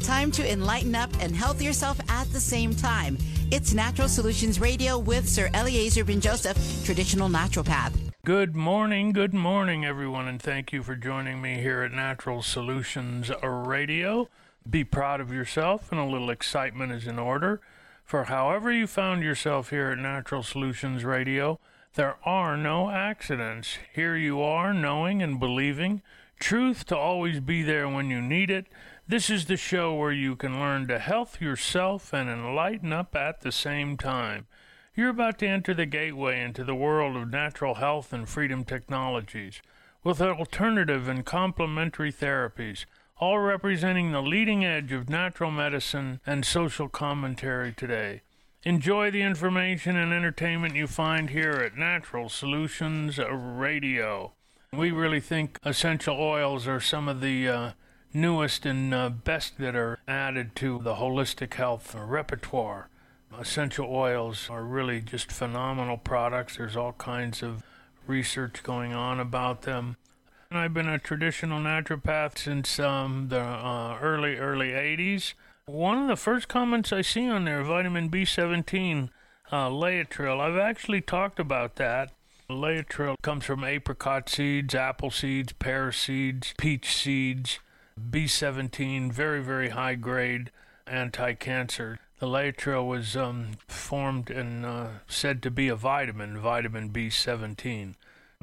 Time to enlighten up and health yourself at the same time. It's Natural Solutions Radio with Sir Eliezer Ben Joseph, traditional naturopath. Good morning, everyone, and thank you for joining me here at Natural Solutions Radio. Be proud of yourself, and a little excitement is in order. For however you found yourself here at Natural Solutions Radio, there are no accidents. Here you are, knowing and believing truth to always be there when you need it. This is the show where you can learn to health yourself and enlighten up at the same time. You're about to enter the gateway into the world of natural health and freedom technologies, with alternative and complementary therapies, all representing the leading edge of natural medicine and social commentary today. Enjoy the information and entertainment you find here at Natural Solutions Radio. We really think essential oils are some of the newest and best that are added to the holistic health repertoire. Essential oils are really just phenomenal products. There's all kinds of research going on about them. And I've been a traditional naturopath since the early 80s. One of the first comments I see on there, vitamin B17, Laetrile. I've actually talked about that. Laetrile comes from apricot seeds, apple seeds, pear seeds, peach seeds. B17, very, very high grade anti-cancer. The Laetrile was formed and said to be a vitamin B17.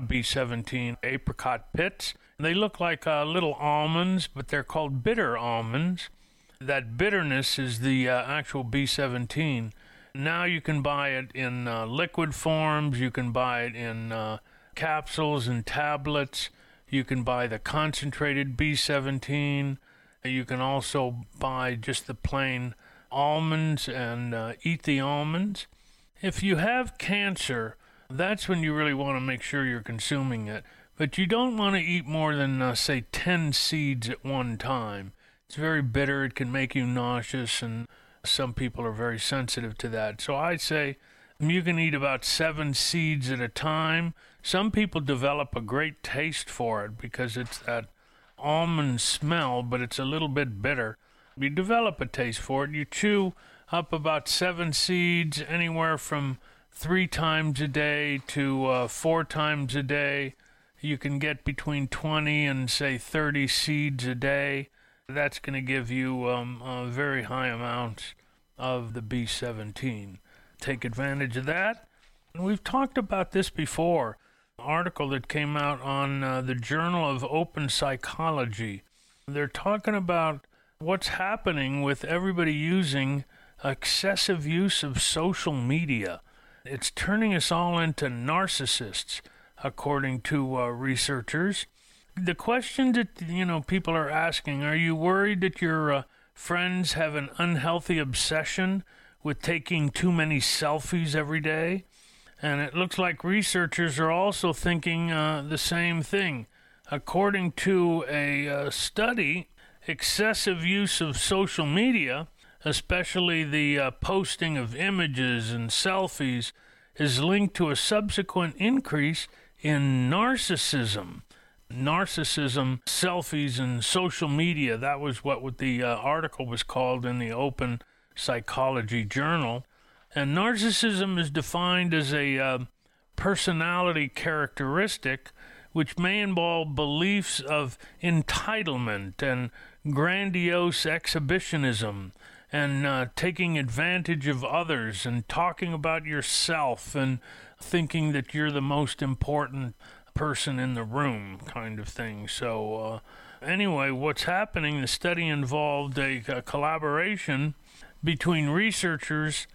B17 apricot pits. They look like little almonds, but they're called bitter almonds. That bitterness is the actual B17. Now you can buy it in liquid forms. You can buy it in capsules and tablets. You can buy the concentrated B17. You can also buy just the plain almonds and eat the almonds. If you have cancer, that's when you really want to make sure you're consuming it. But you don't want to eat more than, say, 10 seeds at one time. It's very bitter. It can make you nauseous, and some people are very sensitive to that. So I say you can eat about 7 seeds at a time. Some people develop a great taste for it because it's that almond smell, but it's a little bit bitter. You develop a taste for it. You chew up about 7 seeds, anywhere from 3 times a day to 4 times a day. You can get between 20 and, say, 30 seeds a day. That's going to give you a very high amount of the B17. Take advantage of that. And we've talked about this before. An article that came out on the Journal of Open Psychology. They're talking about what's happening with everybody using excessive use of social media. It's turning us all into narcissists, according to researchers. The question that people are asking: are you worried that your friends have an unhealthy obsession with taking too many selfies every day? And it looks like researchers are also thinking the same thing. According to a study, excessive use of social media, especially the posting of images and selfies, is linked to a subsequent increase in narcissism. Narcissism, selfies, and social media. That was what the article was called in the Open Psychology Journal. And narcissism is defined as a personality characteristic which may involve beliefs of entitlement and grandiose exhibitionism and taking advantage of others and talking about yourself and thinking that you're the most important person in the room kind of thing. So anyway, what's happening, the study involved a collaboration between researchers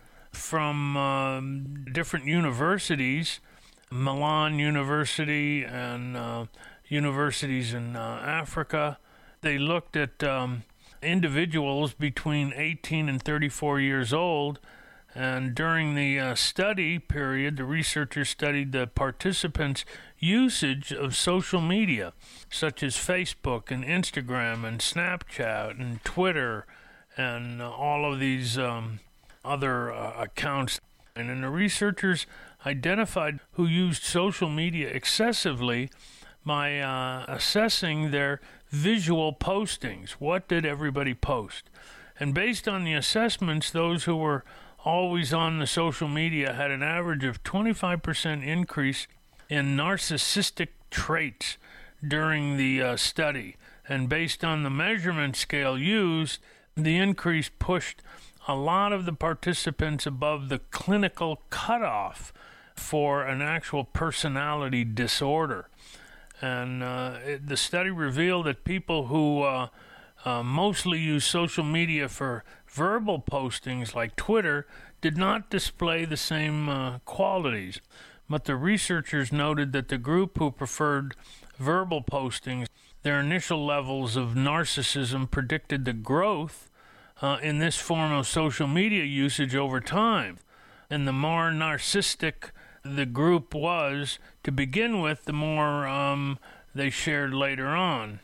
from different universities, Milan University and universities in Africa. They looked at individuals between 18 and 34 years old, and during the study period, the researchers studied the participants' usage of social media, such as Facebook and Instagram and Snapchat and Twitter and all of these other accounts. And then the researchers identified who used social media excessively by assessing their visual postings. What did everybody post? And based on the assessments, those who were always on the social media had an average of 25% increase in narcissistic traits during the study. And based on the measurement scale used, the increase pushed a lot of the participants above the clinical cutoff for an actual personality disorder. And the study revealed that people who mostly use social media for verbal postings like Twitter did not display the same qualities. But the researchers noted that the group who preferred verbal postings, their initial levels of narcissism predicted the growth in this form of social media usage over time. And the more narcissistic the group was to begin with, the more they shared later on.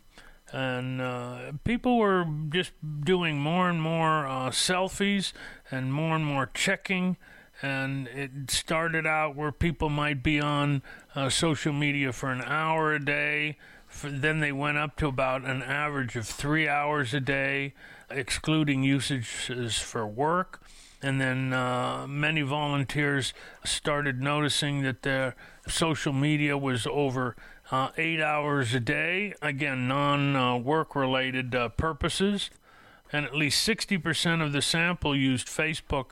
And people were just doing more and more selfies and more checking. And it started out where people might be on social media for an hour a day. Then they went up to about an average of 3 hours a day, excluding usages for work. And then many volunteers started noticing that their social media was over 8 hours a day, again, non-work-related purposes. And at least 60% of the sample used Facebook,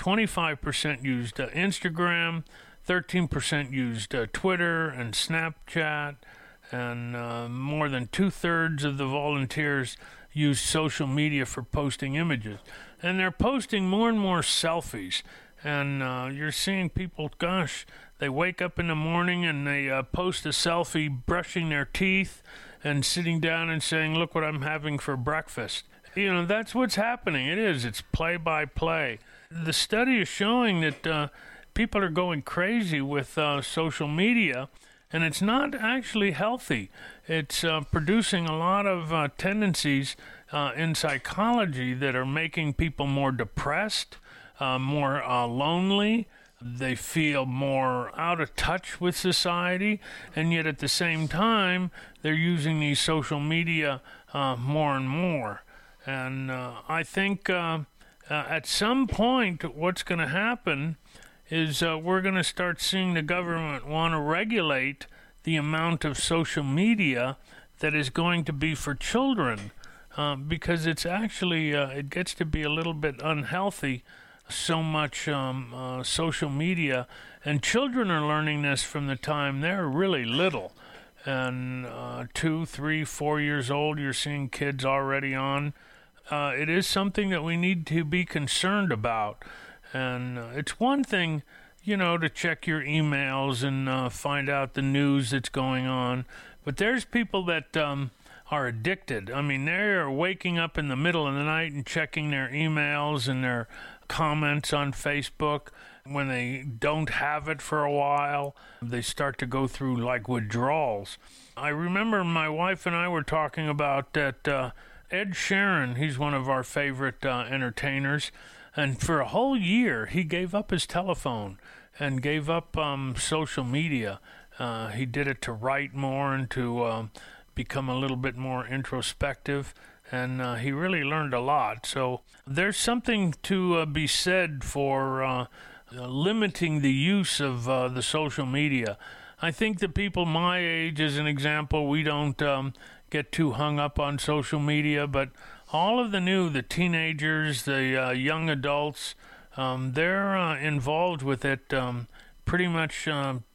25% used Instagram, 13% used Twitter and Snapchat, and more than 2/3 of the volunteers used social media for posting images. And they're posting more and more selfies. And you're seeing people, gosh, they wake up in the morning and they post a selfie brushing their teeth and sitting down and saying, look what I'm having for breakfast. You know, that's what's happening. It's play-by-play. The study is showing that people are going crazy with social media, and it's not actually healthy. It's producing a lot of tendencies in psychology that are making people more depressed, more lonely. They feel more out of touch with society, and yet at the same time, they're using these social media more and more. And I think at some point, what's going to happen is we're going to start seeing the government want to regulate the amount of social media that is going to be for children, because it's actually, it gets to be a little bit unhealthy, so much social media. And children are learning this from the time they're really little. And 2, 3, 4 years old, you're seeing kids already on. It is something that we need to be concerned about. And it's one thing, you know, to check your emails and find out the news that's going on. But there's people that are addicted. I mean, they're waking up in the middle of the night and checking their emails and their comments on Facebook. When they don't have it for a while, they start to go through like withdrawals. I remember my wife and I were talking about that Ed Sheeran, he's one of our favorite entertainers, and for a whole year he gave up his telephone and gave up social media. He did it to write more and to become a little bit more introspective, and he really learned a lot. So there's something to be said for limiting the use of the social media. I think that people my age, as an example, we don't get too hung up on social media, but all of the teenagers, the young adults, they're involved with it pretty much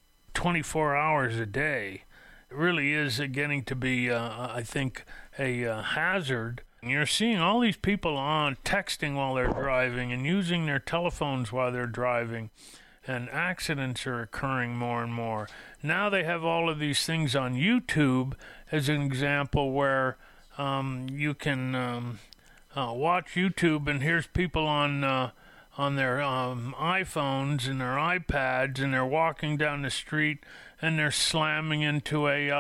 24 hours a day. It really is getting to be, I think, a hazard. You're seeing all these people on texting while they're driving and using their telephones while they're driving, and accidents are occurring more and more. Now they have all of these things on YouTube as an example where you can watch YouTube, and here's people on their iPhones and their iPads, and they're walking down the street and they're slamming into a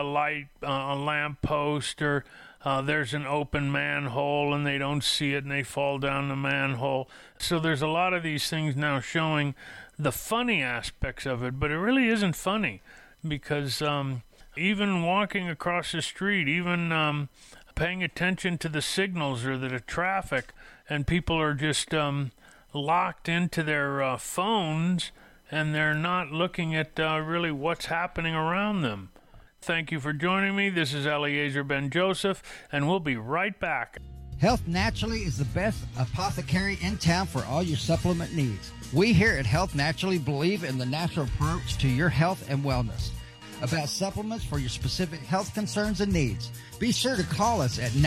lamp post, or there's an open manhole and they don't see it and they fall down the manhole. So there's a lot of these things now showing the funny aspects of it, but it really isn't funny, because even walking across the street, even paying attention to the signals or the traffic, and people are just locked into their phones, and they're not looking at really what's happening around them. Thank you for joining me. This is Eliezer Ben-Joseph, and we'll be right back. Health Naturally is the best apothecary in town for all your supplement needs. We here at Health Naturally believe in the natural approach to your health and wellness. About supplements for your specific health concerns and needs, be sure to call us at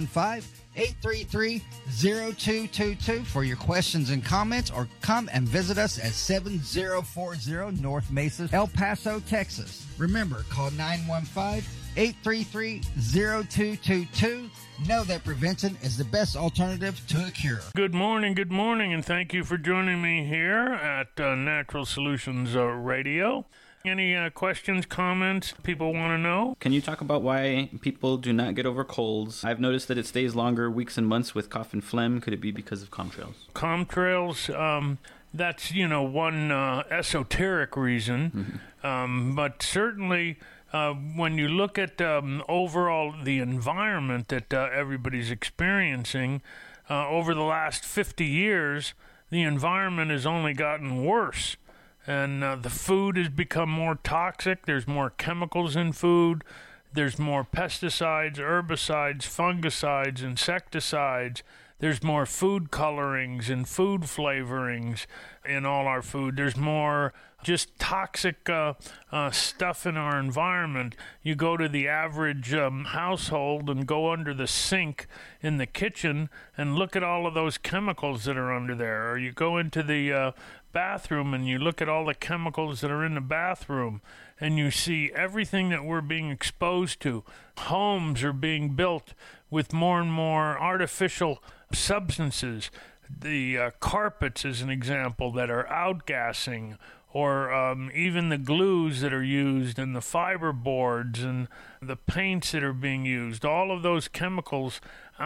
915-833-0222 for your questions and comments, or come and visit us at 7040 North Mesa, El Paso, Texas. Remember, call 915-833-0222. Know that prevention is the best alternative to a cure. Good morning, and thank you for joining me here at Natural Solutions Radio. Any questions, comments people want to know? Can you talk about why people do not get over colds? I've noticed that it stays longer, weeks and months with cough and phlegm. Could it be because of contrails? Contrails, that's, one esoteric reason. Mm-hmm. But certainly when you look at overall the environment that everybody's experiencing, over the last 50 years, the environment has only gotten worse. And the food has become more toxic. There's more chemicals in food. There's more pesticides, herbicides, fungicides, insecticides. There's more food colorings and food flavorings in all our food. There's more just toxic stuff in our environment. You go to the average household and go under the sink in the kitchen and look at all of those chemicals that are under there. Or you go into the bathroom and you look at all the chemicals that are in the bathroom, and you see everything that we're being exposed to. Homes are being built with more and more artificial substances. The carpets, as an example, that are outgassing, or even the glues that are used, and the fiber boards and the paints that are being used. All of those chemicals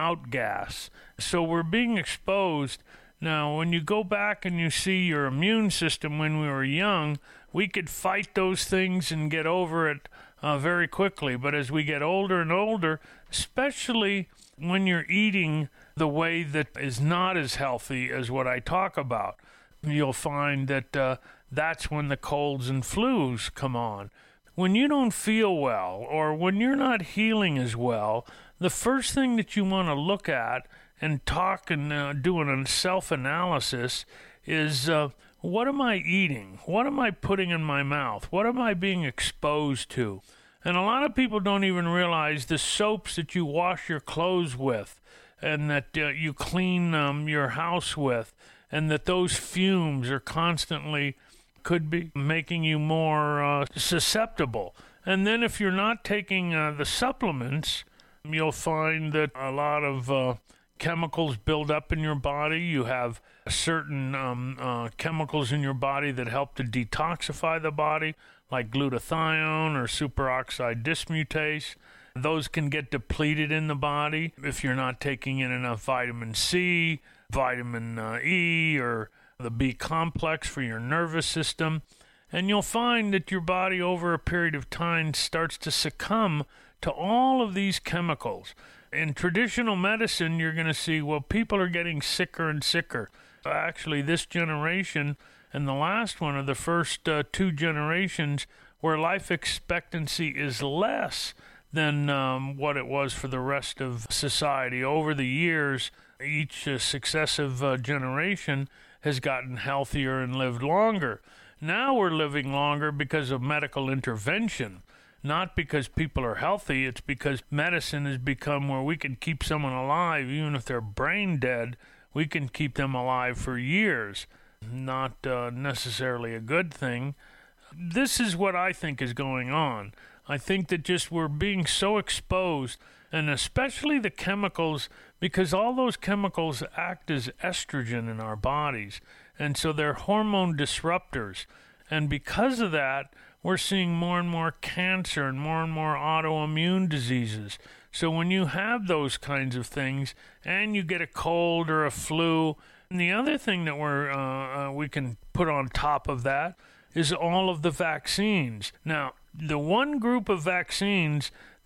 outgas. So we're being exposed. Now, when you go back and you see your immune system when we were young, we could fight those things and get over it very quickly. But as we get older and older, especially when you're eating the way that is not as healthy as what I talk about, you'll find that that's when the colds and flus come on. When you don't feel well, or when you're not healing as well, the first thing that you want to look at and talk and do a self-analysis is, what am I eating? What am I putting in my mouth? What am I being exposed to? And a lot of people don't even realize the soaps that you wash your clothes with, and that you clean your house with, and that those fumes are constantly could be making you more susceptible. And then if you're not taking the supplements, you'll find that a lot of chemicals build up in your body. You have certain chemicals in your body that help to detoxify the body, like glutathione or superoxide dismutase. Those can get depleted in the body if you're not taking in enough vitamin C, vitamin E, or the B complex for your nervous system. And you'll find that your body over a period of time starts to succumb to all of these chemicals. In traditional medicine, you're going to see, well, people are getting sicker and sicker. Actually, this generation and the last one are the first two generations where life expectancy is less than what it was for the rest of society. Over the years, each successive generation has gotten healthier and lived longer. Now we're living longer because of medical intervention. Not because people are healthy, it's because medicine has become where we can keep someone alive, even if they're brain dead, we can keep them alive for years. Not necessarily a good thing. This is what I think is going on. I think that just we're being so exposed, and especially the chemicals, because all those chemicals act as estrogen in our bodies, and so they're hormone disruptors. And because of that, we're seeing more and more cancer and more autoimmune diseases. So when you have those kinds of things and you get a cold or a flu, and the other thing that we can put on top of that is all of the vaccines. Now, the one group of vaccines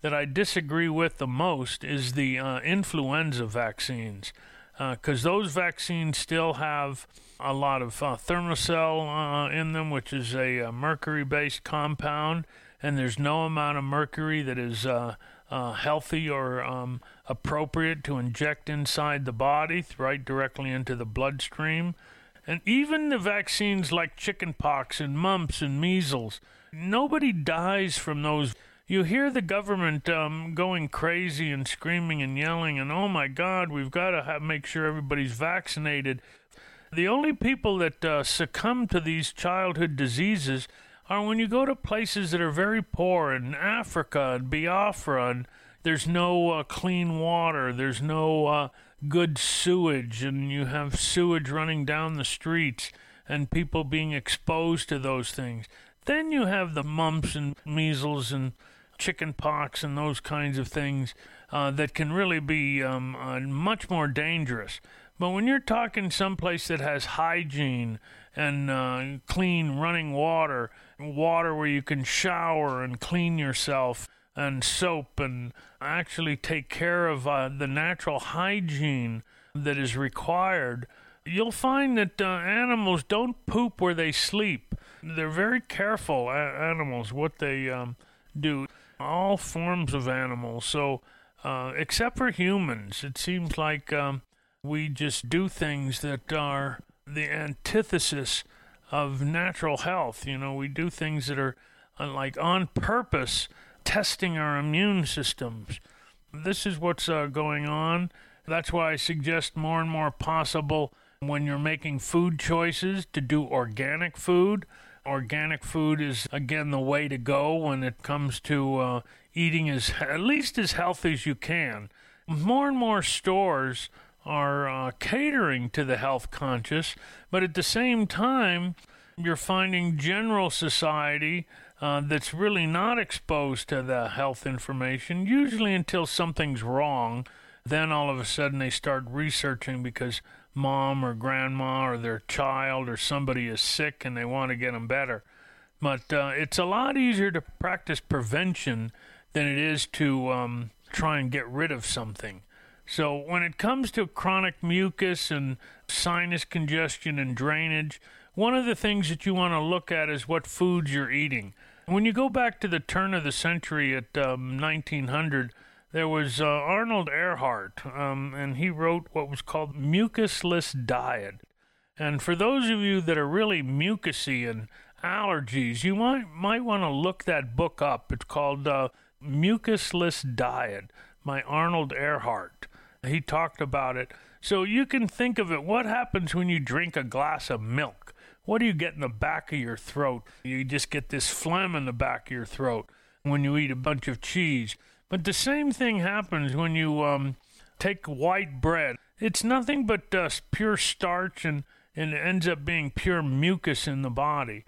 that I disagree with the most is the influenza vaccines, because those vaccines still have a lot of thermocell in them, which is a mercury-based compound, and there's no amount of mercury that is healthy or appropriate to inject inside the body, right directly into the bloodstream. And even the vaccines like chickenpox and mumps and measles, nobody dies from those. You hear the government going crazy and screaming and yelling, and oh my God, we've got to make sure everybody's vaccinated. The only people that succumb to these childhood diseases are when you go to places that are very poor, in Africa and Biafra, and there's no clean water, there's no good sewage, and you have sewage running down the streets and people being exposed to those things. Then you have the mumps and measles and chicken pox and those kinds of things that can really be much more dangerous. But when you're talking someplace that has hygiene and clean running water where you can shower and clean yourself, and soap, and actually take care of the natural hygiene that is required, you'll find that animals don't poop where they sleep. They're very careful, animals, what they do. All forms of animals. So, except for humans, it seems like we just do things that are the antithesis of natural health. You know, we do things that are like on purpose, testing our immune systems. This is what's going on. That's why I suggest more and more possible when you're making food choices to do organic food. Organic food is, again, the way to go when it comes to eating at least as healthy as you can. More and more stores are catering to the health conscious, but at the same time, you're finding general society that's really not exposed to the health information, usually until something's wrong. Then all of a sudden they start researching because mom or grandma or their child or somebody is sick and they want to get them better. But it's a lot easier to practice prevention than it is to try and get rid of something. So when it comes to chronic mucus and sinus congestion and drainage, one of the things that you want to look at is what foods you're eating. When you go back to the turn of the century at 1900, there was Arnold Ehrhart, and he wrote what was called mucusless diet. And for those of you that are really mucusy and allergies, you might want to look that book up. It's called Mucusless Diet by Arnold Ehrhart. He talked about it. So you can think of it, what happens when you drink a glass of milk? What do you get in the back of your throat? You just get this phlegm in the back of your throat when you eat a bunch of cheese. But the same thing happens when you take white bread. It's nothing but pure starch, and it ends up being pure mucus in the body.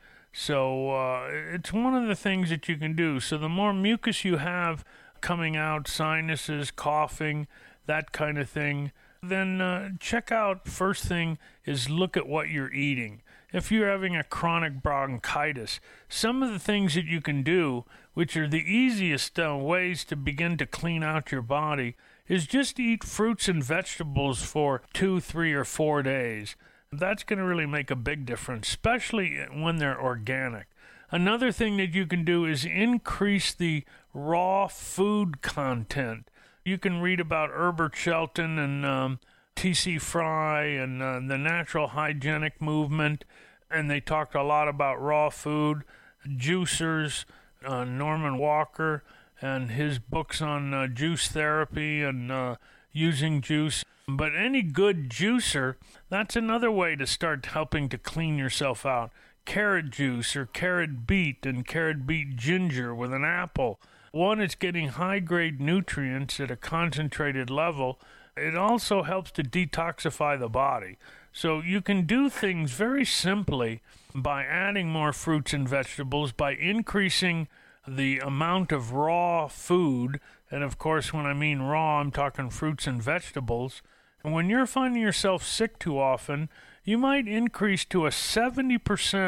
So it's one of the things that you can do. So the more mucus you have coming out, sinuses, coughing, that kind of thing, then check out, first thing is look at what you're eating. If you're having a chronic bronchitis, some of the things that you can do, which are the easiest ways to begin to clean out your body, is just eat fruits and vegetables for 2, 3, or 4 days. That's going to really make a big difference, especially when they're organic. Another thing that you can do is increase the raw food content. You can read about Herbert Shelton and T.C. Fry and the natural hygienic movement, and they talked a lot about raw food. Juicers, Norman Walker, and his books on juice therapy and using juice. But any good juicer, that's another way to start helping to clean yourself out. Carrot juice or carrot beet and carrot beet ginger with an apple. One, it's getting high-grade nutrients at a concentrated level. It also helps to detoxify the body. So you can do things very simply by adding more fruits and vegetables, by increasing the amount of raw food. And of course, when I mean raw, I'm talking fruits and vegetables. And when you're finding yourself sick too often, you might increase to a 70%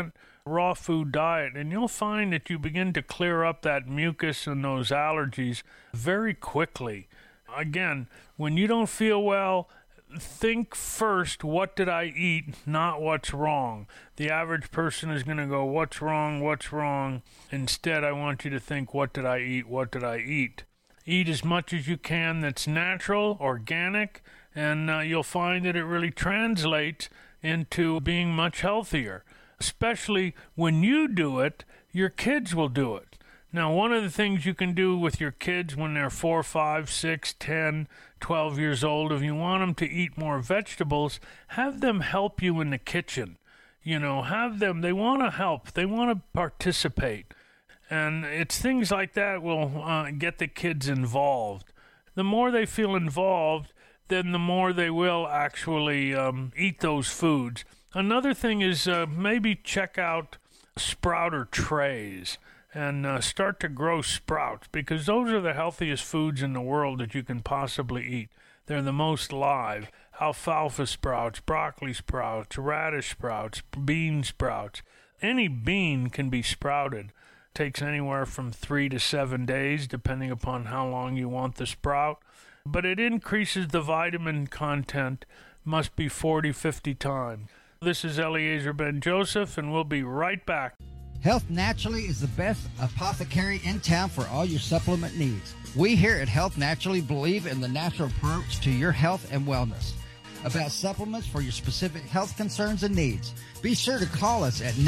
raw food diet, and you'll find that you begin to clear up that mucus and those allergies very quickly. Again, when you don't feel well, think first, what did I eat, not what's wrong. The average person is going to go, what's wrong, what's wrong? Instead, I want you to think, what did I eat, what did I eat? Eat as much as you can that's natural, organic, and you'll find that it really translates into being much healthier. Especially when you do it, your kids will do it. Now, one of the things you can do with your kids when they're 4, 5, 6, 10, 12 years old, if you want them to eat more vegetables, have them help you in the kitchen. You know, have them, they want to help, they want to participate. And it's things like that will get the kids involved. The more they feel involved, then the more they will actually eat those foods. Another thing is maybe check out sprouter trays and start to grow sprouts, because those are the healthiest foods in the world that you can possibly eat. They're the most live. Alfalfa sprouts, broccoli sprouts, radish sprouts, bean sprouts. Any bean can be sprouted. Takes anywhere from 3 to 7 days, depending upon how long you want the sprout. But it increases the vitamin content, must be 40, 50 times. This is Eliezer Ben-Joseph, and we'll be right back. Health Naturally is the best apothecary in town for all your supplement needs. We here at Health Naturally believe in the natural approach to your health and wellness. About supplements for your specific health concerns and needs, be sure to call us at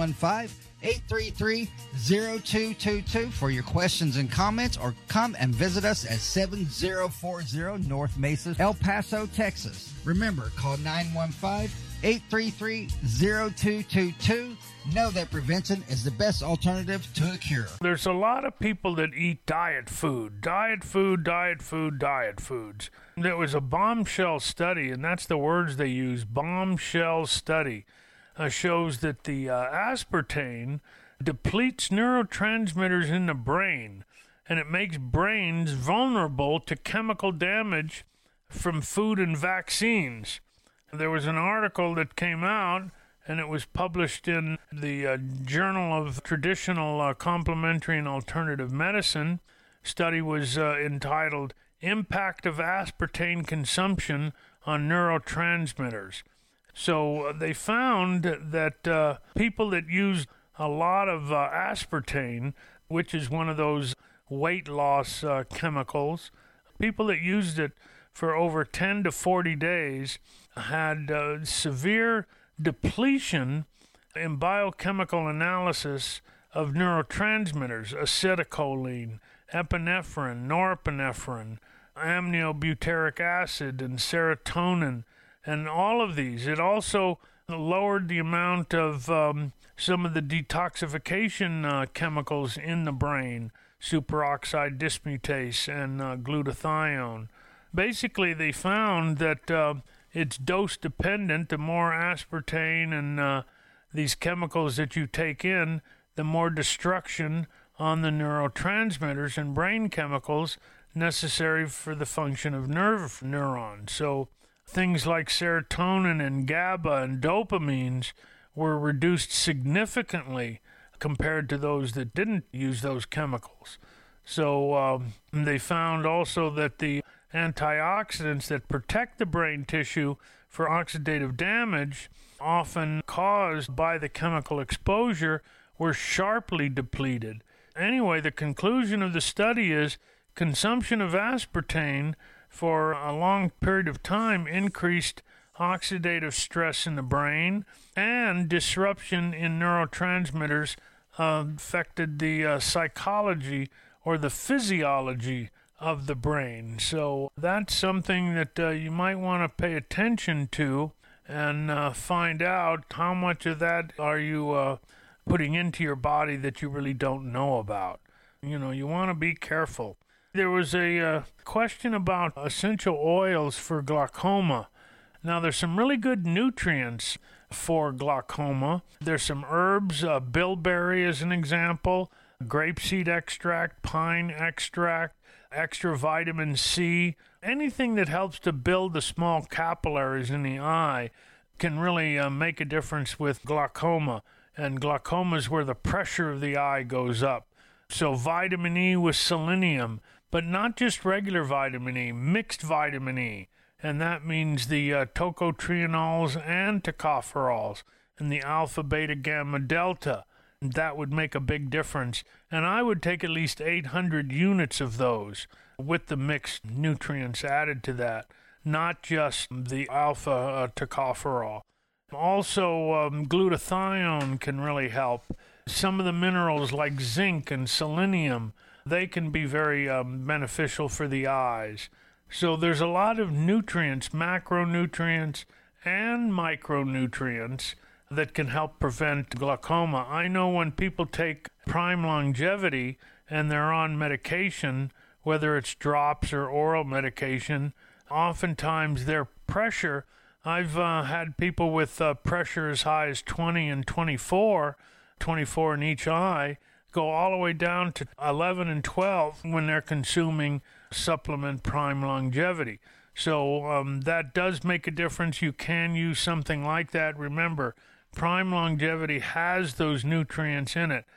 915-833-0222 for your questions and comments, or come and visit us at 7040 North Mesa, El Paso, Texas. Remember, call 915-833-0222. Know that prevention is the best alternative to a cure. There's a lot of people that eat diet food. Diet foods. There was a bombshell study, and that's the words they use, bombshell study, shows that the aspartame depletes neurotransmitters in the brain, and it makes brains vulnerable to chemical damage from food and vaccines. There was an article that came out, and it was published in the Journal of Traditional Complementary and Alternative Medicine. Study was entitled Impact of Aspartame Consumption on Neurotransmitters. So they found that people that used a lot of aspartame, which is one of those weight loss chemicals, people that used it for over 10 to 40 days had severe depletion in biochemical analysis of neurotransmitters, acetylcholine, epinephrine, norepinephrine, aminobutyric acid, and serotonin, and all of these. It also lowered the amount of some of the detoxification chemicals in the brain, superoxide dismutase and glutathione. Basically, they found that it's dose dependent. The more aspartame and these chemicals that you take in, the more destruction on the neurotransmitters and brain chemicals necessary for the function of nerve neurons. So things like serotonin and GABA and dopamines were reduced significantly compared to those that didn't use those chemicals. So they found also that the antioxidants that protect the brain tissue for oxidative damage, often caused by the chemical exposure, were sharply depleted. Anyway, the conclusion of the study is consumption of aspartame for a long period of time increased oxidative stress in the brain, and disruption in neurotransmitters affected the psychology or the physiology of the brain. So that's something that you might want to pay attention to and find out how much of that are you putting into your body that you really don't know about. You know, you want to be careful. There was a question about essential oils for glaucoma. Now, there's some really good nutrients for glaucoma. There's some herbs, bilberry as an example, grapeseed extract, pine extract, extra vitamin C. Anything that helps to build the small capillaries in the eye can really make a difference with glaucoma. and glaucoma is where the pressure of the eye goes up. So vitamin E with selenium, but not just regular vitamin E, mixed vitamin E. And that means the tocotrienols and tocopherols and the alpha, beta, gamma, delta. That would make a big difference. And I would take at least 800 units of those with the mixed nutrients added to that, not just the alpha tocopherol. Also, glutathione can really help. Some of the minerals like zinc and selenium, they can be very beneficial for the eyes. So there's a lot of nutrients, macronutrients and micronutrients, that can help prevent glaucoma. I know when people take Prime Longevity and they're on medication, whether it's drops or oral medication, oftentimes their pressure, I've had people with pressure as high as 20 and 24 in each eye, go all the way down to 11 and 12 when they're consuming supplement Prime Longevity. So that does make a difference. You can use something like that. Remember, Prime Longevity has those nutrients in it.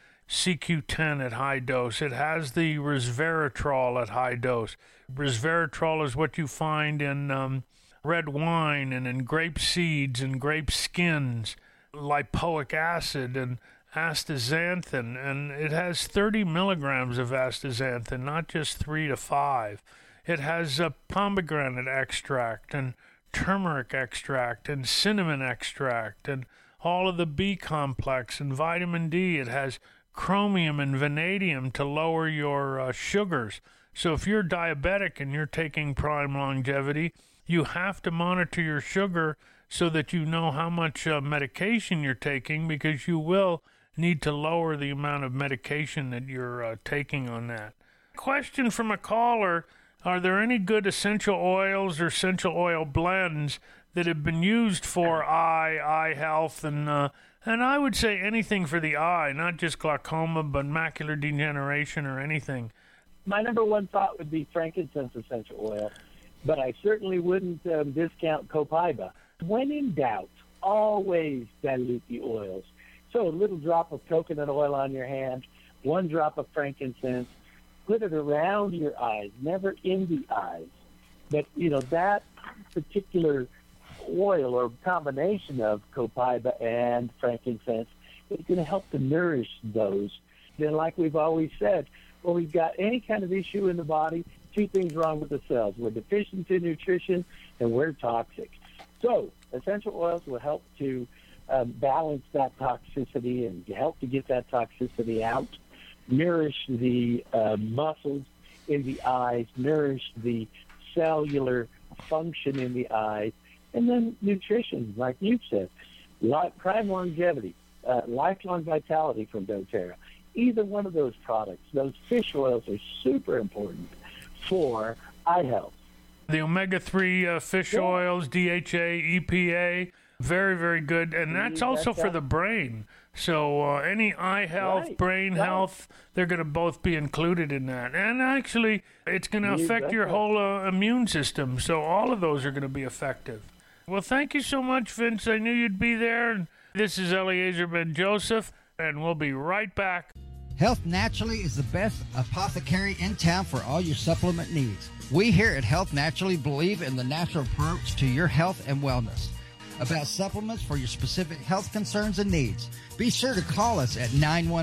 CQ10 at high dose. It has the resveratrol at high dose. Resveratrol is what you find in red wine and in grape seeds and grape skins, lipoic acid and astaxanthin, and it has 30 milligrams of astaxanthin, not just 3 to 5. It has pomegranate extract and turmeric extract and cinnamon extract and all of the B complex and vitamin D. It has chromium and vanadium to lower your sugars. So if you're diabetic and you're taking Prime Longevity, you have to monitor your sugar so that you know how much medication you're taking, because you will need to lower the amount of medication that you're taking on that. Question from a caller: are there any good essential oils or essential oil blends that have been used for eye health, and I would say anything for the eye, not just glaucoma, but macular degeneration or anything? My number one thought would be frankincense essential oil, but I certainly wouldn't discount copaiba. When in doubt, always dilute the oils. So a little drop of coconut oil on your hand, 1 drop of frankincense, put it around your eyes, never in the eyes. But, that particular oil or combination of copaiba and frankincense is going to help to nourish those. Then, like we've always said, when we've got any kind of issue in the body, 2 things wrong with the cells. We're deficient in nutrition and we're toxic. So essential oils will help to balance that toxicity and help to get that toxicity out, nourish the muscles in the eyes, nourish the cellular function in the eyes, and then nutrition, like you said, Prime Longevity, Lifelong Vitality from doTERRA. Either one of those products, those fish oils are super important for eye health. The omega-3 fish oils, DHA, EPA, very, very good. And that's also for the brain. So any eye health, brain health, they're going to both be included in that. And actually, it's going to affect your whole immune system. So all of those are going to be effective. Well, thank you so much, Vince. I knew you'd be there. This is Eliezer Ben-Joseph, and we'll be right back. Health Naturally is the best apothecary in town for all your supplement needs. We here at Health Naturally believe in the natural approach to your health and wellness. About supplements for your specific health concerns and needs, be sure to call us at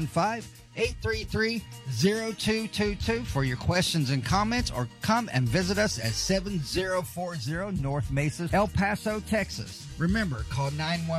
915-833-0222 for your questions and comments, or come and visit us at 7040 North Mesa, El Paso, Texas. Remember, call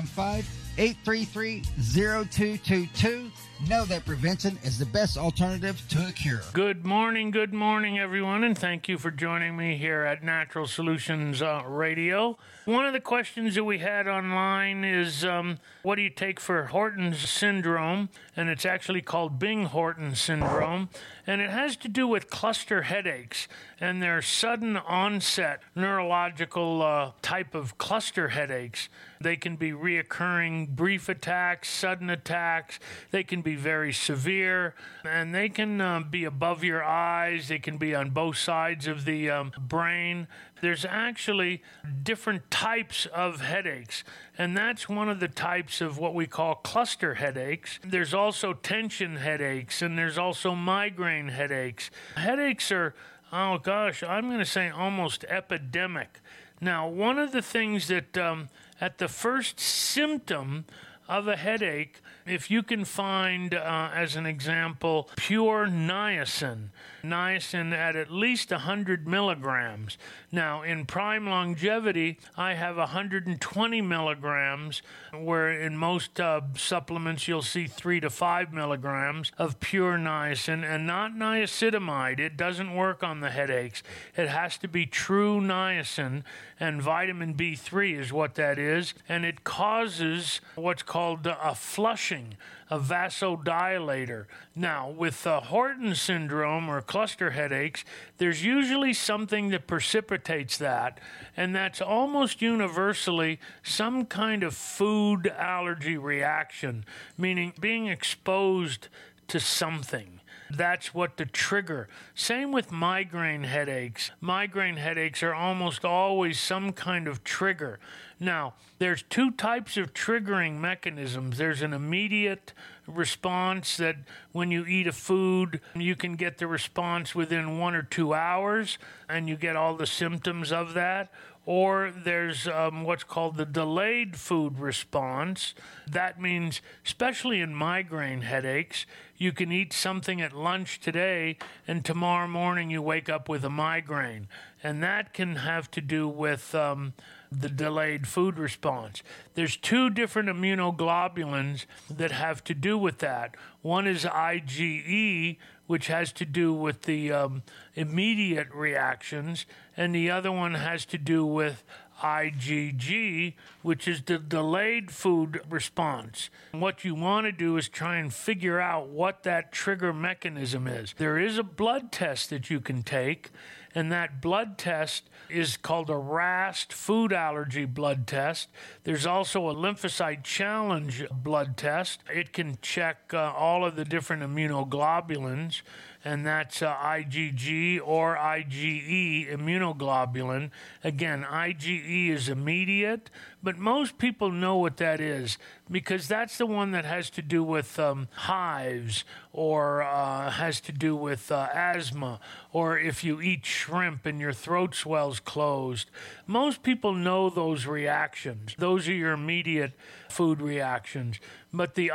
915-833-0222. Know that prevention is the best alternative to a cure. Good morning, everyone, and thank you for joining me here at Natural Solutions Radio. One of the questions that we had online is, what do you take for Horton's syndrome? And it's actually called Bing-Horton syndrome, and it has to do with cluster headaches. and they're sudden onset neurological type of cluster headaches. They can be reoccurring brief attacks, sudden attacks. They can be very severe, and they can be above your eyes. They can be on both sides of the brain. There's actually different types of headaches, and that's one of the types of what we call cluster headaches. There's also tension headaches, and there's also migraine headaches. Headaches are, I'm going to say almost epidemic. Now, one of the things that at the first symptom of a headache, if you can find, as an example, pure niacin at least 100 milligrams. Now, in Prime Longevity, I have 120 milligrams, where in most supplements you'll see 3 to 5 milligrams of pure niacin, and not niacinamide. It doesn't work on the headaches. It has to be true niacin, and vitamin B3 is what that is, and it causes what's called a flushing, a vasodilator. Now, with Horton syndrome or cluster headaches, there's usually something that precipitates that, and that's almost universally some kind of food allergy reaction, meaning being exposed to something. That's what the trigger. Same with migraine headaches. Migraine headaches are almost always some kind of trigger. Now, there's two types of triggering mechanisms. There's an immediate response that when you eat a food, you can get the response within 1 or 2 hours, and you get all the symptoms of that. Or there's what's called the delayed food response. That means, especially in migraine headaches, you can eat something at lunch today, and tomorrow morning you wake up with a migraine. And that can have to do with the delayed food response. There's 2 different immunoglobulins that have to do with that. One is IgE, which has to do with the immediate reactions, and the other one has to do with IgG, which is the delayed food response. What you want to do is try and figure out what that trigger mechanism is. There is a blood test that you can take, and that blood test is called a RAST food allergy blood test. There's also a lymphocyte challenge blood test. It can check all of the different immunoglobulins, and that's IgG or IgE immunoglobulin. Again, IgE is immediate, but most people know what that is because that's the one that has to do with hives or has to do with asthma, or if you eat shrimp and your throat swells closed. Most people know those reactions. Those are your immediate food reactions. But the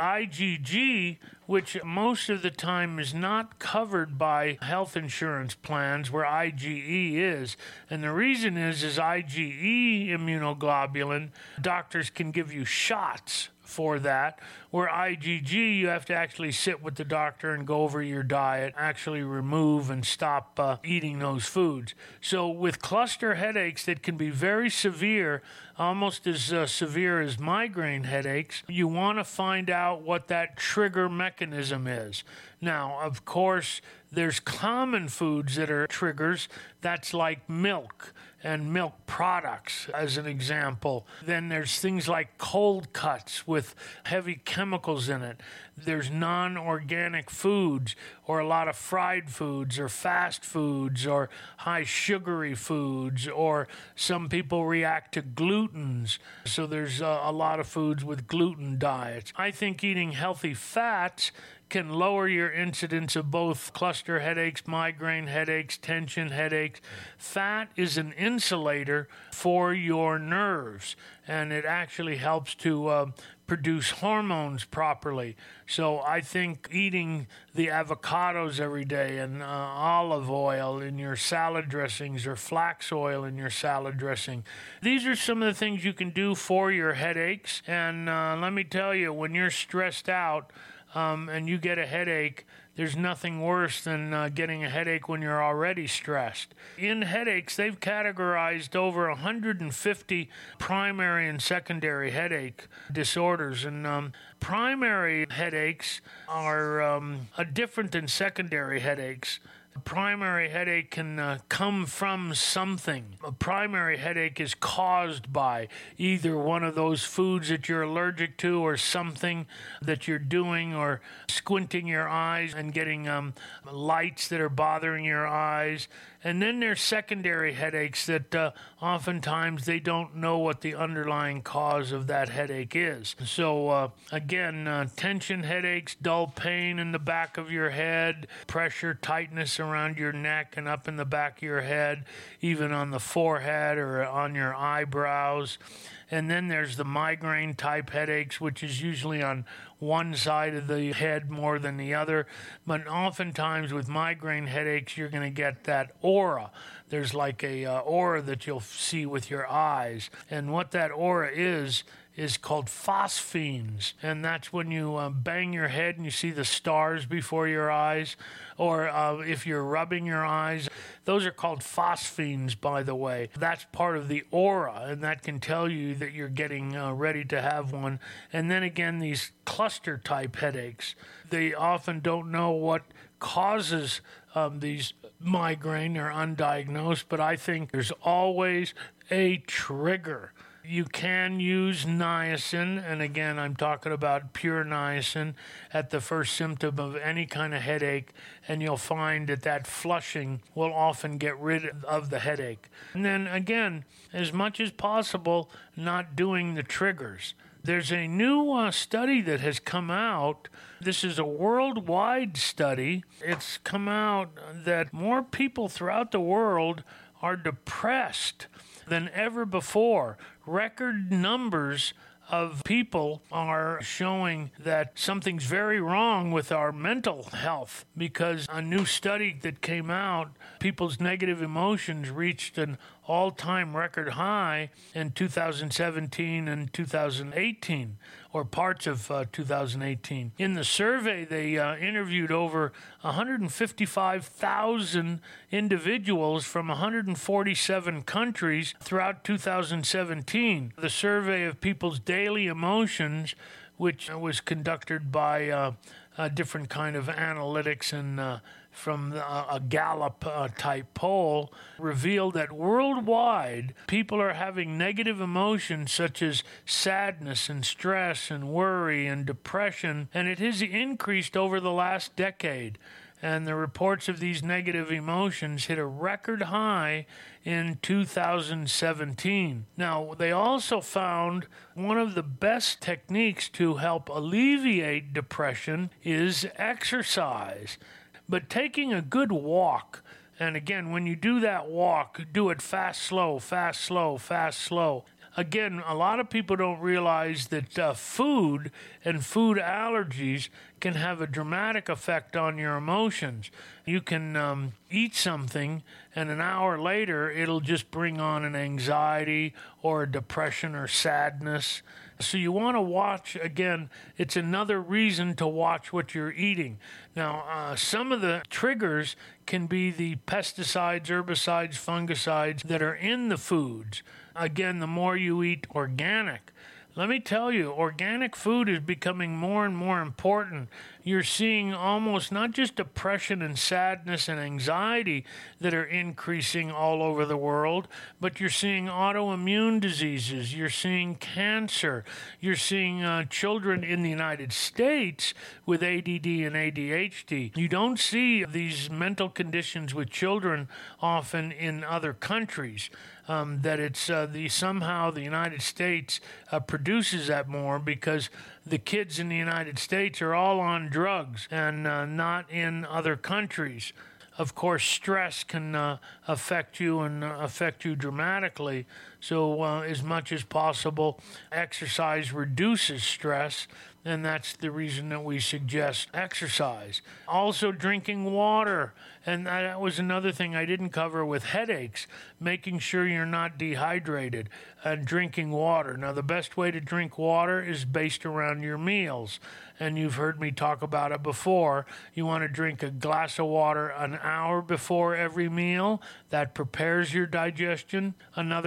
IgG, which most of the time is not covered by health insurance plans where IgE is, and the reason is IgE immunoglobulin, doctors can give you shots for that, where IgG, you have to actually sit with the doctor and go over your diet, actually remove and stop eating those foods. So with cluster headaches that can be very severe, almost as severe as migraine headaches, you want to find out what that trigger mechanism is. Now, of course, there's common foods that are triggers. That's like milk and milk products, as an example. Then there's things like cold cuts with heavy chemicals in it. There's non-organic foods, or a lot of fried foods, or fast foods, or high sugary foods, or some people react to glutens. So there's a lot of foods with gluten diets. I think eating healthy fats can lower your incidence of both cluster headaches, migraine headaches, tension headaches. Fat is an insulator for your nerves, and it actually helps to produce hormones properly. So I think eating the avocados every day and olive oil in your salad dressings or flax oil in your salad dressing, these are some of the things you can do for your headaches. And let me tell you, when you're stressed out, and you get a headache, there's nothing worse than getting a headache when you're already stressed. In headaches, they've categorized over 150 primary and secondary headache disorders. And primary headaches are different than secondary headaches. A primary headache can come from something. A primary headache is caused by either one of those foods that you're allergic to or something that you're doing, or squinting your eyes and getting lights that are bothering your eyes. And then there's secondary headaches that oftentimes they don't know what the underlying cause of that headache is. So again, tension headaches, dull pain in the back of your head, pressure, tightness around your neck and up in the back of your head, even on the forehead or on your eyebrows. And then there's the migraine type headaches, which is usually on one side of the head more than the other. But oftentimes with migraine headaches, you're going to get that aura. There's like a aura that you'll see with your eyes. And what that aura is called phosphenes. And that's when you bang your head and you see the stars before your eyes. Or if you're rubbing your eyes, those are called phosphenes, by the way. That's part of the aura, and that can tell you that you're getting ready to have one. And then again, these cluster type headaches, they often don't know what causes these migraine. They're undiagnosed, but I think there's always a trigger. You can use niacin, and again, I'm talking about pure niacin at the first symptom of any kind of headache, and you'll find that flushing will often get rid of the headache. And then again, as much as possible, not doing the triggers. There's a new study that has come out. This is a worldwide study. It's come out that more people throughout the world are depressed than ever before. Record numbers of people are showing that something's very wrong with our mental health, because a new study that came out, people's negative emotions reached an all-time record high in 2017 and 2018, or parts of 2018. In the survey, they interviewed over 155,000 individuals from 147 countries throughout 2017. The survey of people's daily emotions, which was conducted by a different kind of analytics and from a Gallup type poll, revealed that worldwide people are having negative emotions such as sadness and stress and worry and depression, and it has increased over the last decade. And the reports of these negative emotions hit a record high in 2017. Now, they also found one of the best techniques to help alleviate depression is exercise. But taking a good walk, and again, when you do that walk, do it fast, slow, fast, slow, fast, slow. Again, a lot of people don't realize that food and food allergies can have a dramatic effect on your emotions. You can eat something, and an hour later, it'll just bring on an anxiety or a depression or sadness. So you want to watch, again, it's another reason to watch what you're eating. Now, some of the triggers can be the pesticides, herbicides, fungicides that are in the foods. Again, the more you eat organic, let me tell you, organic food is becoming more and more important. You're seeing almost not just depression and sadness and anxiety that are increasing all over the world, but you're seeing autoimmune diseases, you're seeing cancer, you're seeing children in the United States with ADD and ADHD. You don't see these mental conditions with children often in other countries. That it's somehow the United States produces that more because the kids in the United States are all on drugs and not in other countries. Of course, stress can affect you and affect you dramatically. So as much as possible, exercise reduces stress, and that's the reason that we suggest exercise. Also, drinking water, and that was another thing I didn't cover with headaches, making sure you're not dehydrated, and drinking water. Now, the best way to drink water is based around your meals, and you've heard me talk about it before. You want to drink a glass of water an hour before every meal. That prepares your digestion. Another glass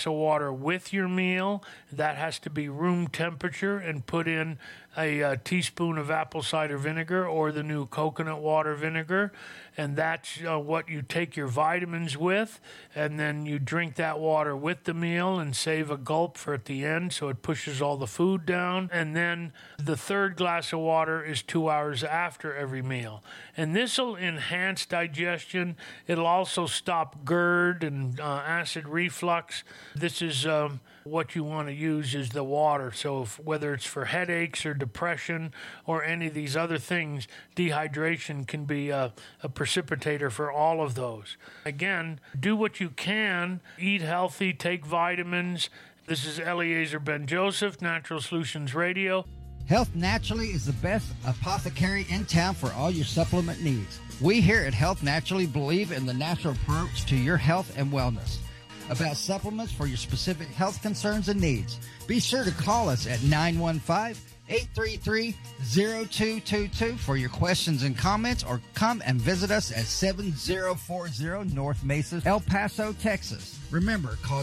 glass of water with your meal. That has to be room temperature, and put in a teaspoon of apple cider vinegar or the new coconut water vinegar. And that's what you take your vitamins with. And then you drink that water with the meal and save a gulp for at the end, so it pushes all the food down. And then the third glass of water is 2 hours after every meal. And this will enhance digestion. It'll also stop GERD and acid reflux. This is what you want to use is the water. So whether it's for headaches or depression or any of these other things, dehydration can be a precipitator for all of those. Again, do what you can. Eat healthy, take vitamins. This is Eliezer Ben-Joseph, Natural Solutions Radio. Health Naturally is the best apothecary in town for all your supplement needs. We here at Health Naturally believe in the natural approach to your health and wellness. About supplements for your specific health concerns and needs, be sure to call us at 915-833-0222 for your questions and comments, or come and visit us at 7040 North Mesa, El Paso, Texas. Remember, call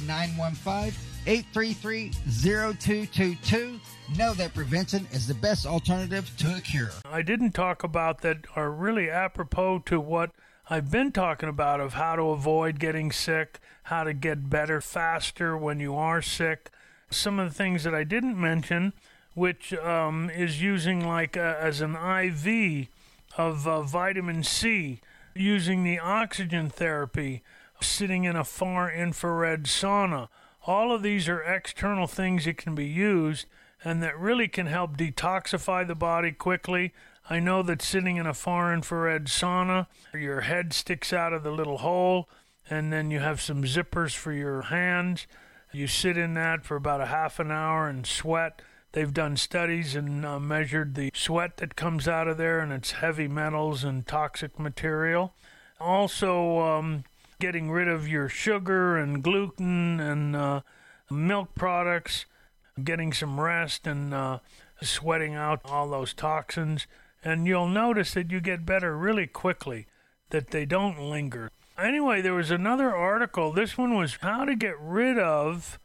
915-833-0222. Know that prevention is the best alternative to a cure. I didn't talk about that are really apropos to what I've been talking about, of how to avoid getting sick, how to get better faster when you are sick. Some of the things that I didn't mention, which is using like as an IV of vitamin C, using the oxygen therapy, sitting in a far infrared sauna. All of these are external things that can be used and that really can help detoxify the body quickly. I know that sitting in a far infrared sauna, your head sticks out of the little hole, and then you have some zippers for your hands. You sit in that for about a half an hour and sweat. They've done studies and measured the sweat that comes out of there, and it's heavy metals and toxic material. Also, getting rid of your sugar and gluten and milk products, getting some rest and sweating out all those toxins. And you'll notice that you get better really quickly, that they don't linger. Anyway, there was another article. This one was how to get rid of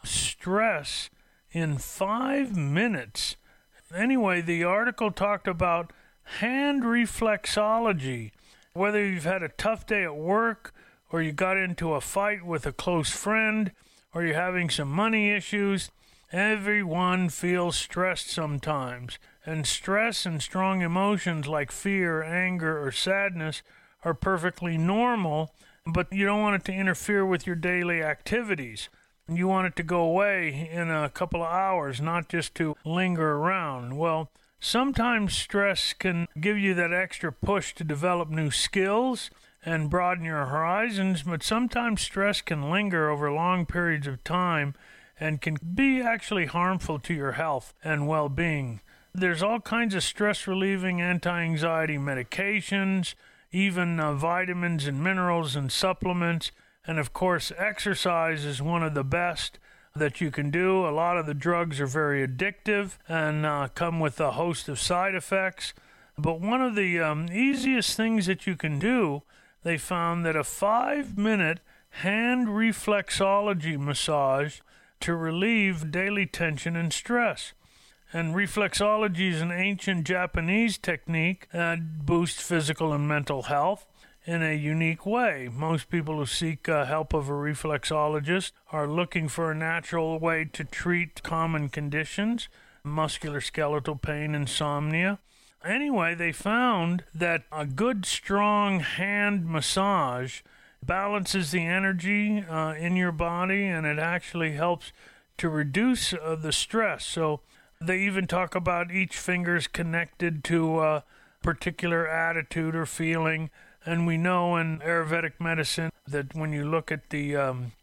stress in 5 minutes. Anyway, the article talked about hand reflexology. Whether you've had a tough day at work, or you got into a fight with a close friend, or you're having some money issues, everyone feels stressed sometimes. And stress and strong emotions like fear, anger, or sadness are perfectly normal, but you don't want it to interfere with your daily activities. You want it to go away in a couple of hours, not just to linger around. Well, sometimes stress can give you that extra push to develop new skills and broaden your horizons, but sometimes stress can linger over long periods of time and can be actually harmful to your health and well-being. There's all kinds of stress-relieving anti-anxiety medications, even vitamins and minerals and supplements. And of course, exercise is one of the best that you can do. A lot of the drugs are very addictive and come with a host of side effects. But one of the easiest things that you can do, they found that a 5-minute hand reflexology massage to relieve daily tension and stress. And reflexology is an ancient Japanese technique that boosts physical and mental health in a unique way. Most people who seek help of a reflexologist are looking for a natural way to treat common conditions, musculoskeletal pain, insomnia. Anyway, they found that a good, strong hand massage balances the energy in your body, and it actually helps to reduce the stress. So they even talk about each finger's connected to a particular attitude or feeling. And we know in Ayurvedic medicine that when you look at the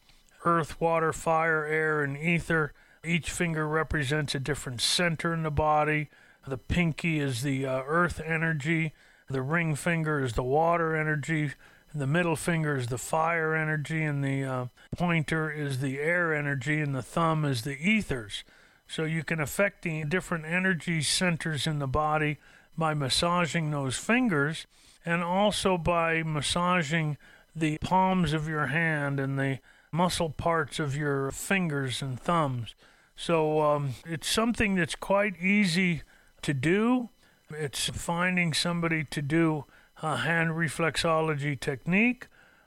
earth, water, fire, air, and ether, each finger represents a different center in the body. The pinky is the earth energy. The ring finger is the water energy. The middle finger is the fire energy. And the pointer is the air energy. And the thumb is the ethers. So you can affect the different energy centers in the body by massaging those fingers, and also by massaging the palms of your hand and the muscle parts of your fingers and thumbs. So it's something that's quite easy to do. It's finding somebody to do a hand reflexology technique,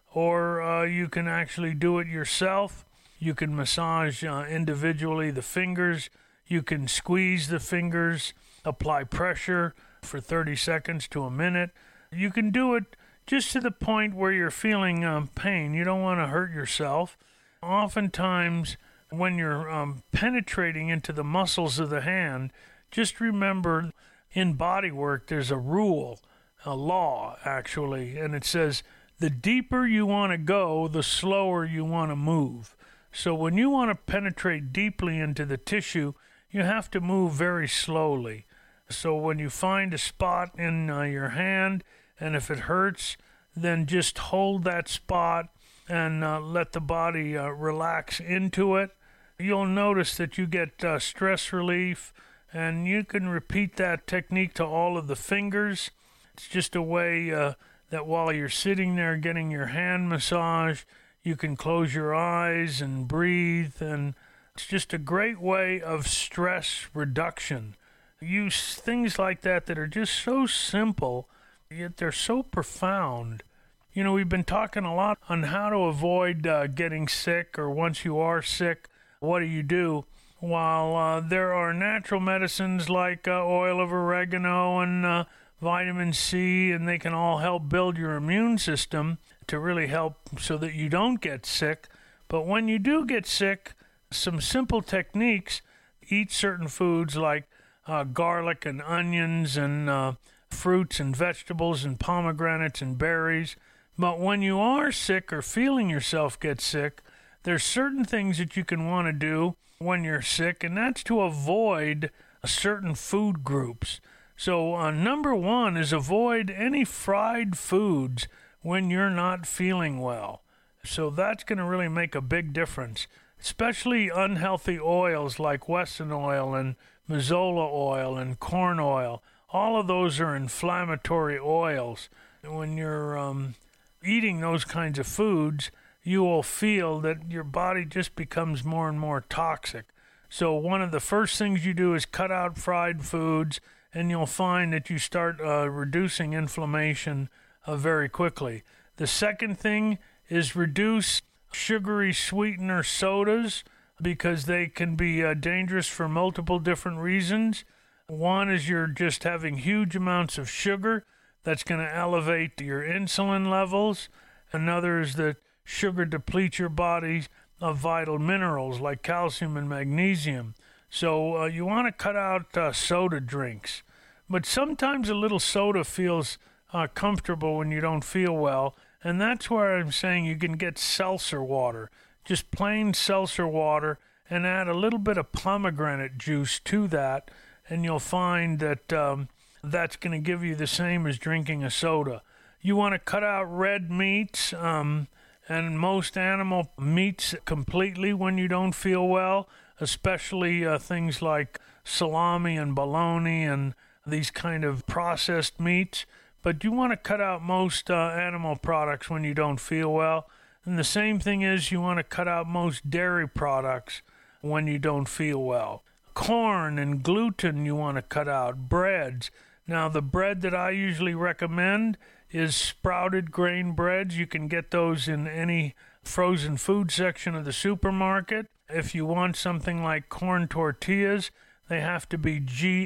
or you can actually do it yourself. You can massage individually the fingers. You can squeeze the fingers, apply pressure for 30 seconds to a minute. You can do it just to the point where you're feeling pain. You don't want to hurt yourself. Oftentimes, when you're penetrating into the muscles of the hand, just remember in body work there's a rule, a law actually, and it says the deeper you want to go, the slower you want to move. So when you want to penetrate deeply into the tissue, you have to move very slowly. So when you find a spot in your hand, and if it hurts, then just hold that spot and let the body relax into it. You'll notice that you get stress relief, and you can repeat that technique to all of the fingers. It's just a way that while you're sitting there getting your hand massaged, you can close your eyes and breathe, and it's just a great way of stress reduction. Use things like that are just so simple, yet they're so profound. You know, we've been talking a lot on how to avoid getting sick, or once you are sick, what do you do? While there are natural medicines like oil of oregano and vitamin C, and they can all help build your immune system to really help so that you don't get sick. But when you do get sick, some simple techniques: eat certain foods like garlic and onions and fruits and vegetables and pomegranates and berries. But when you are sick or feeling yourself get sick, there's certain things that you can want to do when you're sick, and that's to avoid certain food groups. So number one is avoid any fried foods when you're not feeling well. So that's going to really make a big difference, especially unhealthy oils like Wesson oil and Mazola oil and corn oil. All of those are inflammatory oils. When you're eating those kinds of foods, you will feel that your body just becomes more and more toxic. So one of the first things you do is cut out fried foods, and you'll find that you start reducing inflammation very quickly. The second thing is reduce sugary sweetener sodas, because they can be dangerous for multiple different reasons. One is you're just having huge amounts of sugar that's going to elevate your insulin levels. Another is that sugar depletes your body of vital minerals like calcium and magnesium. So you want to cut out soda drinks. But sometimes a little soda feels comfortable when you don't feel well, and that's where I'm saying you can get seltzer water. Just plain seltzer water, and add a little bit of pomegranate juice to that, and you'll find that that's going to give you the same as drinking a soda. You want to cut out red meats and most animal meats completely when you don't feel well, especially things like salami and bologna and these kind of processed meats. But you want to cut out most animal products when you don't feel well. And the same thing is you want to cut out most dairy products when you don't feel well. Corn and gluten you want to cut out. Breads. Now, the bread that I usually recommend is sprouted grain breads. You can get those in any frozen food section of the supermarket. If you want something like corn tortillas, they have to be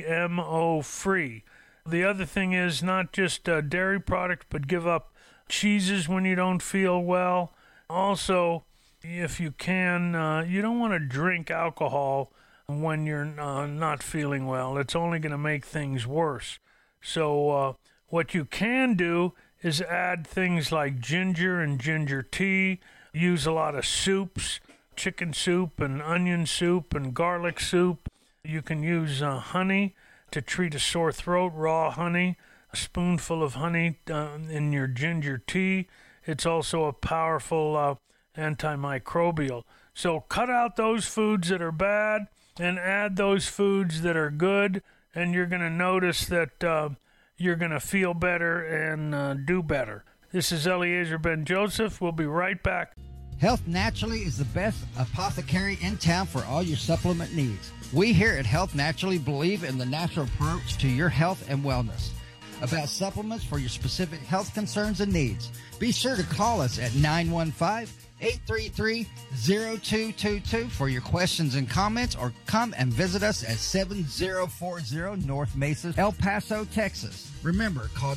GMO free. The other thing is not just dairy products, but give up cheeses when you don't feel well. Also, if you can, you don't want to drink alcohol when you're not feeling well. It's only going to make things worse. So what you can do is add things like ginger and ginger tea. Use a lot of soups, chicken soup and onion soup and garlic soup. You can use honey to treat a sore throat, raw honey, a spoonful of honey in your ginger tea. It's also a powerful antimicrobial. So cut out those foods that are bad and add those foods that are good, and you're going to notice that you're going to feel better and do better. This is Eliezer Ben Joseph. We'll be right back. Health Naturally is the best apothecary in town for all your supplement needs. We here at Health Naturally believe in the natural approach to your health and wellness. About supplements for your specific health concerns and needs, be sure to call us at 915-833-0222 for your questions and comments, or come and visit us at 7040 North Mesa, El Paso, Texas. Remember, call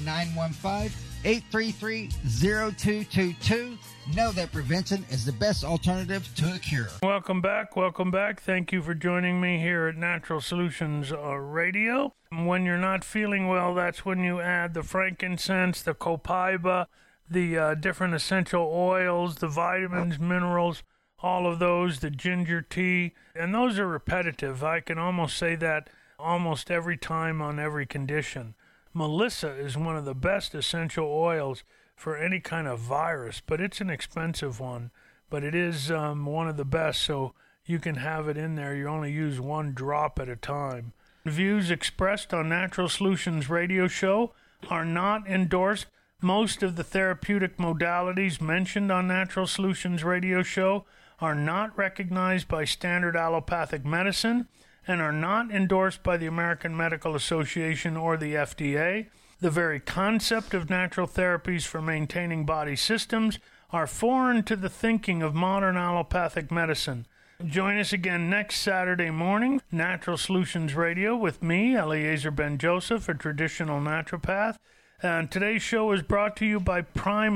915-833-0222. Know that prevention is the best alternative to a cure. Welcome back. Thank you for joining me here at Natural Solutions Radio. When you're not feeling well, that's when you add the frankincense, the copaiba, the different essential oils, the vitamins, minerals, all of those, the ginger tea, and those are repetitive. I can almost say that almost every time on every condition. Melissa is one of the best essential oils for any kind of virus, but it's an expensive one, but it is one of the best, so you can have it in there. You only use one drop at a time. Views expressed on Natural Solutions Radio Show are not endorsed. Most of the therapeutic modalities mentioned on Natural Solutions Radio Show are not recognized by standard allopathic medicine and are not endorsed by the American Medical Association or the FDA. The very concept of natural therapies for maintaining body systems are foreign to the thinking of modern allopathic medicine. Join us again next Saturday morning, Natural Solutions Radio, with me, Eliezer Ben-Joseph, a traditional naturopath. And today's show is brought to you by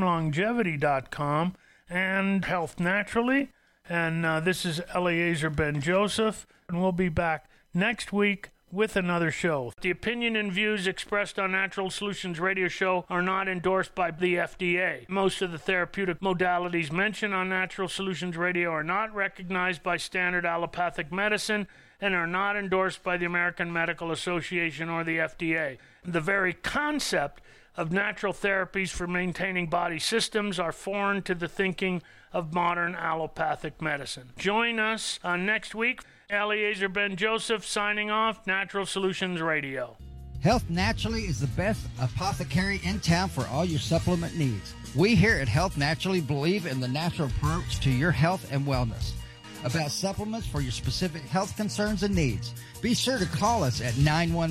PrimeLongevity.com and Health Naturally. And this is Eliezer Ben-Joseph, and we'll be back next week with another show. The opinion and views expressed on Natural Solutions Radio Show are not endorsed by the FDA. Most of the therapeutic modalities mentioned on Natural Solutions Radio are not recognized by standard allopathic medicine and are not endorsed by the American Medical Association or the FDA. The very concept of natural therapies for maintaining body systems are foreign to the thinking of modern allopathic medicine. Join us next week. Eliezer Ben-Joseph signing off, Natural Solutions Radio. Health Naturally is the best apothecary in town for all your supplement needs. We here at Health Naturally believe in the natural approach to your health and wellness. About supplements for your specific health concerns and needs, be sure to call us at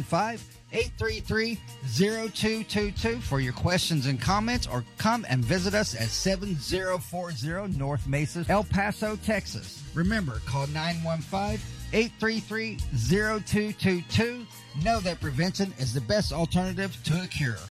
915-833-0222 for your questions and comments, or come and visit us at 7040 North Mesa, El Paso, Texas. Remember, call 915-833-0222. Know that prevention is the best alternative to a cure.